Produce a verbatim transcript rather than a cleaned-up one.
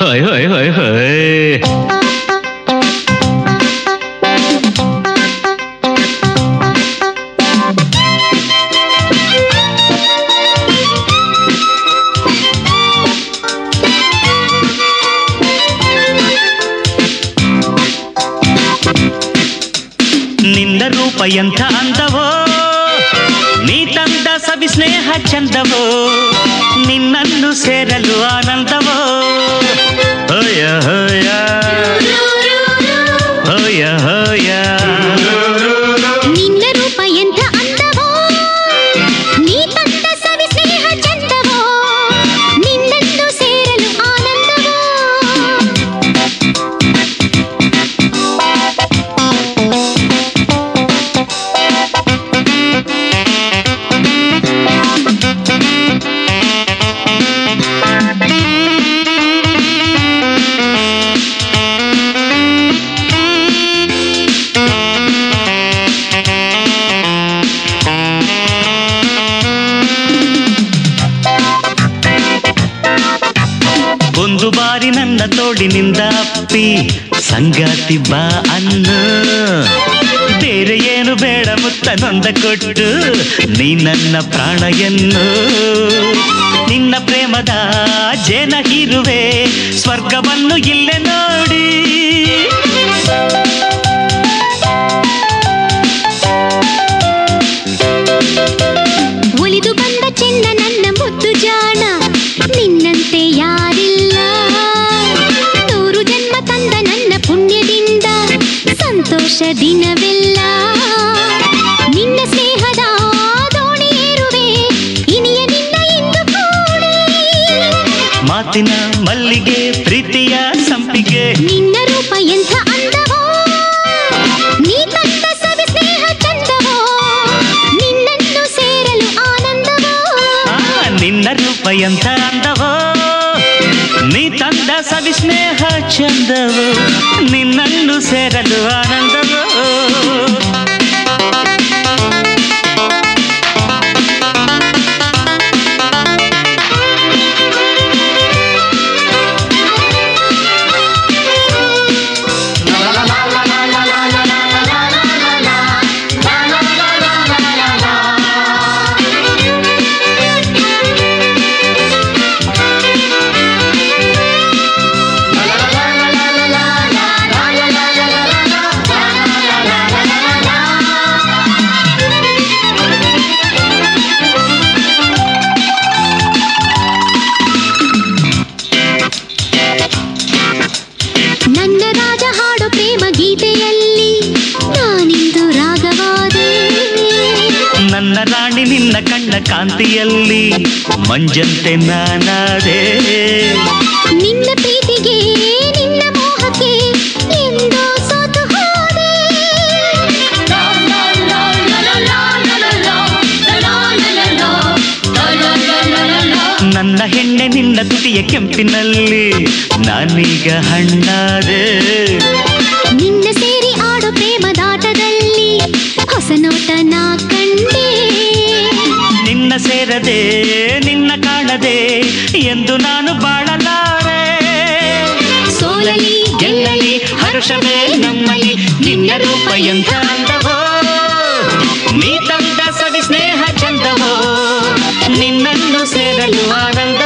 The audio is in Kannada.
ಹೊಯ್ ಹೊಯ್ ಹೊಯ್ ಹೊಯ್. ನಿನ್ನ ರೂಪ ಎಂಥ ಅಂದವೋ, ನೀ ತಂದ ಸವಿ ಸ್ನೇಹ ಚಂದವೋ, ನಿನ್ನನ್ನು ಸೇರಲು ಆನಂದವೋ. ಹೋಯ ಹೋಯ ಹೋಯ ಹೋಯ. ನಿನ್ನ ರೂಪ ಎಂಥ ಅಂದವೋ, ನೀ ತಂದ ಸವಿ ಸ್ನೇಹ ಚಂದವೋ, ನಿನ್ನನ್ನು ಸೇರಲು ಆನಂದವೋ. ಒಂದು ಬಾರಿ ನನ್ನ ತೋಳಿನಿಂದ ಅಪ್ಪಿ ಸಂಗಾತಿ ಬಾ ಅನ್ನು, ಬೇರೆ ಏನು ಬೇಡ ಮುತ್ತ ನೊಂದ ಕೊಟ್ಟು ನೀ ನನ್ನ ಪ್ರಾಣಯನ್ನು. ನಿನ್ನ ಪ್ರೇಮದ ಜೇನ ಹೀರುವೆ, ಸ್ವರ್ಗವನ್ನು ಇಲ್ಲೇ ನೋಡಿ. ಒಲಿದು ಬಂದ ಚೆನ್ನ ನನ್ನ ಮುದ್ದು ಜಾಣ, ನಿನ್ನಂತೆ ಯಾರಿಲ್ಲ. ನೂರು ಜನ್ಮ ತಂದ ನನ್ನ ಪುಣ್ಯದಿಂದ ಸಂತೋಷ ದಿನವೆಲ್ಲ. ನಿನ್ನ ಸ್ನೇಹದ ದೋಣಿ ಏರುವೆ, ಇನಿಯ ನಿನ್ನ ಇಂದು ಕೂಡಿ. ಮಾತಿನ ಮಲ್ಲಿಗೆ ಪ್ರೀತಿಯ ಸಂಪಿಗೆ, ನಿನ್ನ ರೂಪ ಎಂಥ ಅಂದವೋ, ನೀ ತಂದ ಸವಿ ಸ್ನೇಹ ಚಂದವೋ, ನಿನ್ನನ್ನು ಸೇರಲು ಆನಂದವೋ. ಆ, ನಿನ್ನ ರೂಪ ಎಂಥ ಅಂದವೋ, ನೀ ತಂದ ಸವಿ ಸ್ನೇಹ ಚಂದವೋ, ನಿನ್ನನ್ನು ಸೇರಲು ಆನಂದವೋ. ನನ್ನ ರಾಜ ಹಾಡೋ ಪ್ರೇಮ ಗೀತೆಯಲ್ಲಿ ನಾನಿಂದು ರಾಗವಾದೆ. ನನ್ನ ರಾಣಿ ನಿನ್ನ ಕಣ್ಣ ಕಾಂತಿಯಲ್ಲಿ ಮಂಜಂತೆ ನಾನಾದೆ. ನಿನ್ನ ಪ್ರೀತಿಗೆ ನಿನ್ನ ಮೋಹಕ್ಕೆ ಎಂದೋ ಸೋತು ಹೋದೆ. ನನ್ನ ಹೆಣ್ಣೆ ನಿನ್ನ ತುಟಿಯ ಕೆಂಪಿನಲ್ಲಿ ನಾನೀಗ ಹಣ್ಣಾದೆ. ನಿನ್ನ ಸೇರಿ ಆಡೋ ಪ್ರೇಮದಾಟದಲ್ಲಿ ಹೊಸ ನೋಟ ನಾ ಕಂಡೆ. ನಿನ್ನ ಸೇರದೆ ನಿನ್ನ ಕಾಣದೆ ಎಂದು ನಾನು ಬಾಳಲಾರೆ. ಸೋಲಲಿ ಗೆಲ್ಲಲಿ ಹರ್ಷವೇ ನಮ್ಮಲ್ಲಿ, ನಿನ್ನ ರೂಪ ಎಂಥ ಅಂದವೋ, ನೀ ತಂದ ಸವಿ ಸ್ನೇಹ ಚಂದವೋ, ನಿನ್ನನ್ನು ಸೇರಲು ಆನಂದ.